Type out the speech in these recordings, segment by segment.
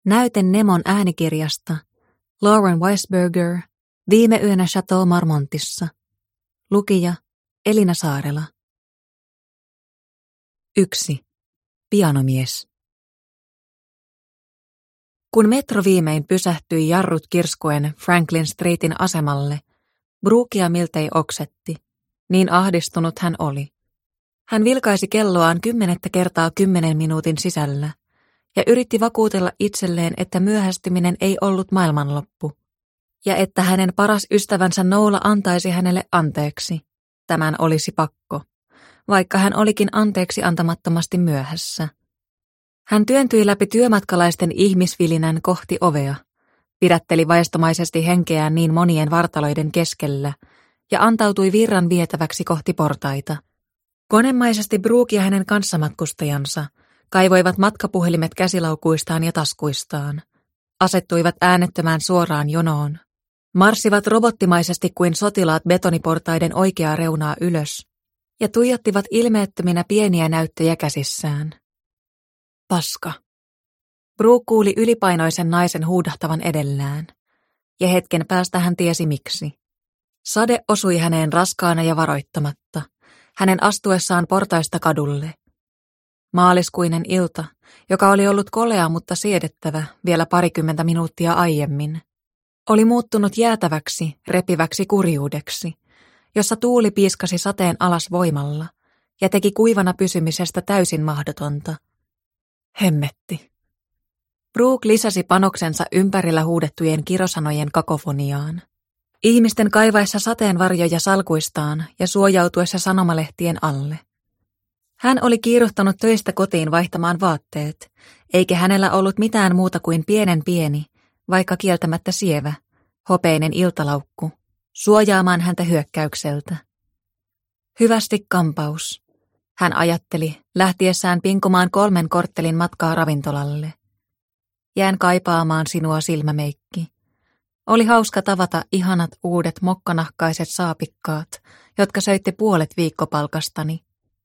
Näyte Nemon äänikirjasta. Lauren Weisberger. Viime yönä Chateau Marmontissa. Lukija Elina Saarela. 1. Pianomies. Kun metro viimein pysähtyi jarrut kirskuen Franklin Streetin asemalle, Brookia miltei oksetti. Niin ahdistunut hän oli. Hän vilkaisi kelloaan 10 kertaa 10 minuutin sisällä ja yritti vakuutella itselleen, että myöhästyminen ei ollut maailmanloppu ja että hänen paras ystävänsä Noula antaisi hänelle anteeksi. Tämän olisi pakko, vaikka hän olikin anteeksi antamattomasti myöhässä. Hän työntyi läpi työmatkalaisten ihmisvilinän kohti ovea, pidätteli vaistomaisesti henkeään niin monien vartaloiden keskellä ja antautui virran vietäväksi kohti portaita. Konemaisesti Brooke ja hänen kanssamatkustajansa kaivoivat matkapuhelimet käsilaukuistaan ja taskuistaan, asettuivat äänettömään suoraan jonoon, marssivat robottimaisesti kuin sotilaat betoniportaiden oikeaa reunaa ylös ja tuijottivat ilmeettöminä pieniä näyttöjä käsissään. Paska. Brooke kuuli ylipainoisen naisen huudahtavan edellään, ja hetken päästä hän tiesi miksi. Sade osui häneen raskaana ja varoittamatta, hänen astuessaan portaista kadulle. Maaliskuinen ilta, joka oli ollut kolea mutta siedettävä vielä 20 minuuttia aiemmin, oli muuttunut jäätäväksi, repiväksi kurjuudeksi, jossa tuuli piiskasi sateen alas voimalla ja teki kuivana pysymisestä täysin mahdotonta. Hemmetti. Brooke lisäsi panoksensa ympärillä huudettujen kirosanojen kakofoniaan. Ihmisten kaivaessa sateenvarjoja salkuistaan ja suojautuessa sanomalehtien alle. Hän oli kiiruhtanut töistä kotiin vaihtamaan vaatteet, eikä hänellä ollut mitään muuta kuin pieni, vaikka kieltämättä sievä, hopeinen iltalaukku, suojaamaan häntä hyökkäykseltä. Hyvästi kampaus, hän ajatteli, lähtiessään pinkomaan 3 korttelin matkaa ravintolalle. Jään kaipaamaan sinua, silmämeikki. Oli hauska tavata ihanat uudet mokkanahkaiset saapikkaat, jotka söitte puolet viikkopalkastani.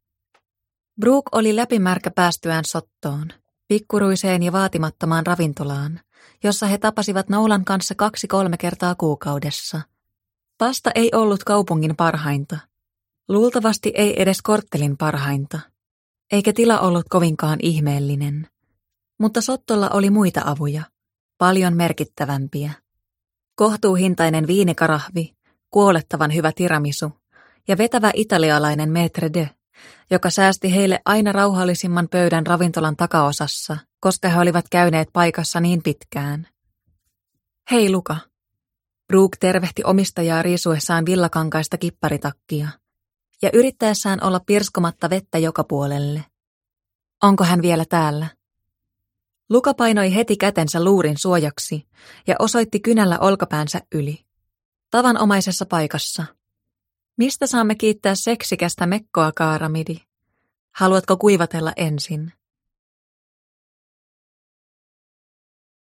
Brooke oli läpimärkä päästyään Sottoon, pikkuruiseen ja vaatimattomaan ravintolaan, jossa he tapasivat Noulan kanssa 2-3 kertaa kuukaudessa. Pasta ei ollut kaupungin parhainta. Luultavasti ei edes korttelin parhainta. Eikä tila ollut kovinkaan ihmeellinen. Mutta Sottolla oli muita avuja, paljon merkittävämpiä. Kohtuuhintainen viinikarahvi, kuolettavan hyvä tiramisu ja vetävä italialainen maître d', joka säästi heille aina rauhallisimman pöydän ravintolan takaosassa, koska he olivat käyneet paikassa niin pitkään. Hei Luka. Brooke tervehti omistajaa riisuessaan villakankaista kipparitakkia ja yrittäessään olla pirskomatta vettä joka puolelle. Onko hän vielä täällä? Luka painoi heti kätensä luurin suojaksi ja osoitti kynällä olkapäänsä yli. Tavanomaisessa paikassa. Mistä saamme kiittää seksikästä mekkoa, Kaaramidi? Haluatko kuivatella ensin?